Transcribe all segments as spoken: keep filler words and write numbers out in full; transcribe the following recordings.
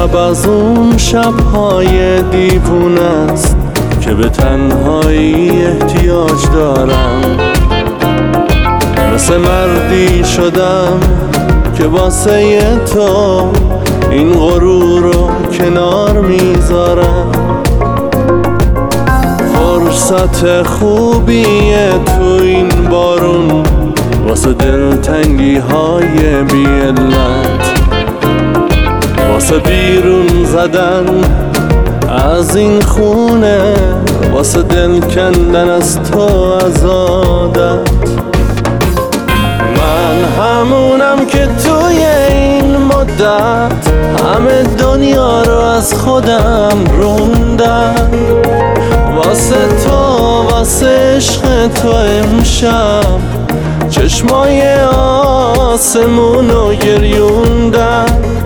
شب از اون شب‌های دیوونه است که به تنهایی احتیاج دارم. مثل مردی شدم که واسه تو این غرور رو کنار میذارم. فرصت خوبیه تو این بارون واسه دلتنگی های بی علت، واسه بیرون زدن از این خونه، واسه دل کندن از تو از عادت. من همونم که توی این مدت همه دنیا رو از خودم روندم. واسه تو واسه عشق تو امشب چشمای آسمون رو گریوندم.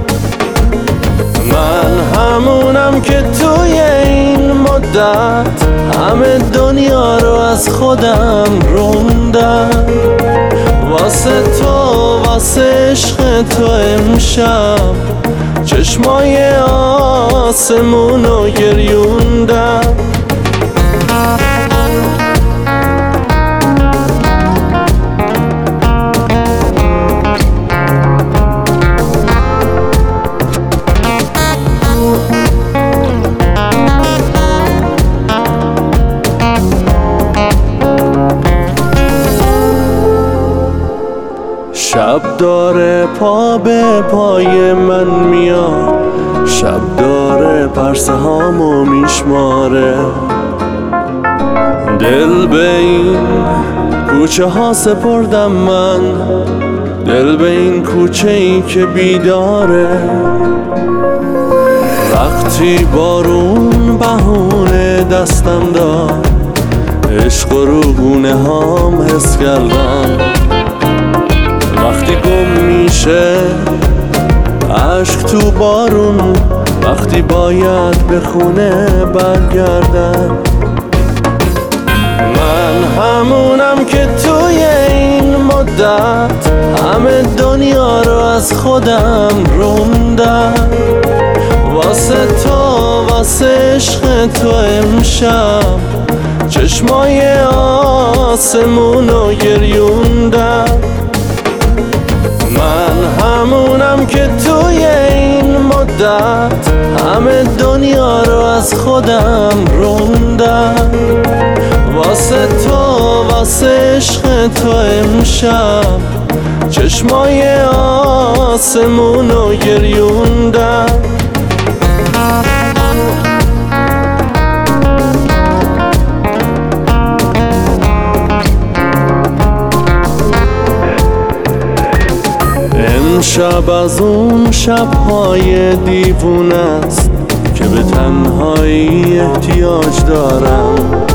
من همونم که توی این مدت همه دنیا رو از خودم روندم. واسه تو واسه عشق تو امشب چشمای آسمون رو گریوندم. شب داره پا به پای من میاد، شب داره پرسه هامو میشماره. دل به این کوچه ها سپردم من، دل به این کوچه ای که بیداره. وقتی بارون بهونه دستم داد، عشق رو گونه هام حس کردم. وقتی گم میشه عشق تو بارون، وقتی باید به خونه برگردم. من همونم که توی این مدت همه دنیا رو از خودم روندم. واسه تو واسه عشق تو امشب چشمای آسمون رو گریوندم. من همونم که توی این مدت همه دنیا رو از خودم روندم. واسه تو واسه عشق تو امشب چشمای آسمون رو گریوندم. امشب از اون شب‌های دیوونه است که به تنهایی احتیاج دارم.